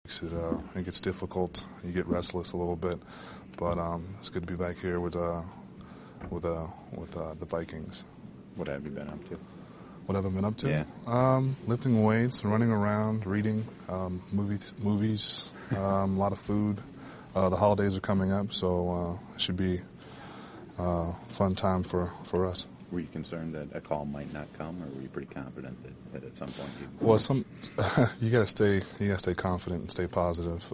It gets difficult. You get restless a little bit, but it's good to be back here with the Vikings. What have you been up to? What have I been up to? Yeah. Lifting weights, running around, reading, movies, a lot of food. The holidays are coming up, so it should be a fun time for us. Were you concerned that a call might not come, or were you pretty confident that at some point you'd... Well, you gotta stay confident and stay positive.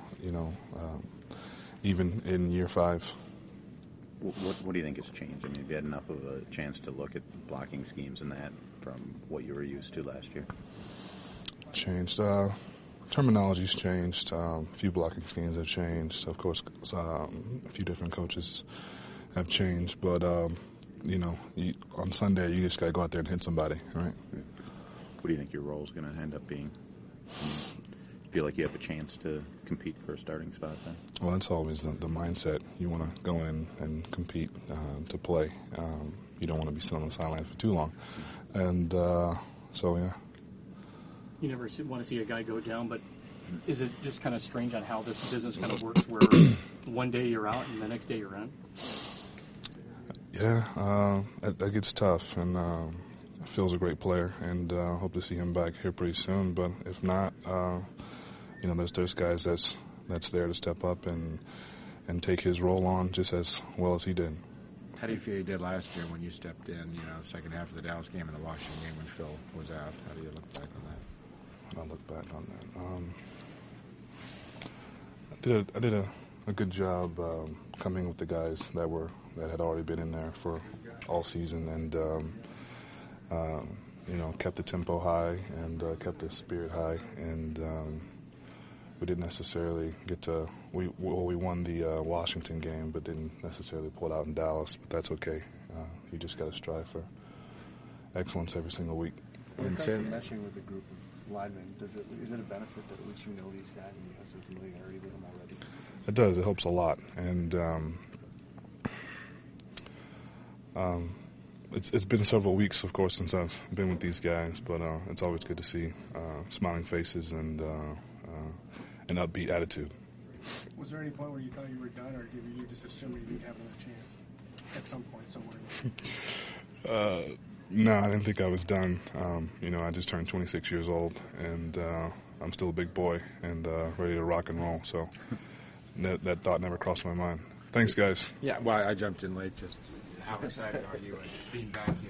Even in year 5. What do you think has changed? I mean, have you had enough of a chance to look at blocking schemes and that from what you were used to last year? Changed. Terminology's changed. A few blocking schemes have changed. Of course, a few different coaches have changed. But, on Sunday, you just got to go out there and hit somebody, right? What do you think your role is going to end up being? Feel like you have a chance to compete for a starting spot then? Well, that's always the mindset. You want to go in and compete to play. You don't want to be sitting on the sideline for too long. And yeah. You never want to see a guy go down, but is it just kind of strange on how this business kind of works where one day you're out and the next day you're in? Yeah, that gets tough, and Phil's a great player, and hope to see him back here pretty soon. But if not, there's guys that's there to step up and take his role on just as well as he did. How do you feel you did last year when you stepped in, second half of the Dallas game and the Washington game when Phil was out? How do you look back on that? When I look back on that, I did a good job coming with the guys that had already been in there for all season, and kept the tempo high and kept the spirit high, and we didn't necessarily get to. We won the Washington game, but didn't necessarily pull it out in Dallas. But that's okay. You just got to strive for excellence every single week. When it comes to meshing with a group of linemen, is it a benefit that at least you know these guys and you have some familiarity with them already? It does. It helps a lot, and it's been several weeks, of course, since I've been with these guys, but it's always good to see smiling faces and an upbeat attitude. Was there any point where you thought you were done, or did you just assume you didn't have another chance at some point somewhere? No, I didn't think I was done. I just turned 26 years old, and I'm still a big boy and ready to rock and roll. So that thought never crossed my mind. Thanks, guys. Yeah, well, I jumped in late. Just how excited are you at being back here?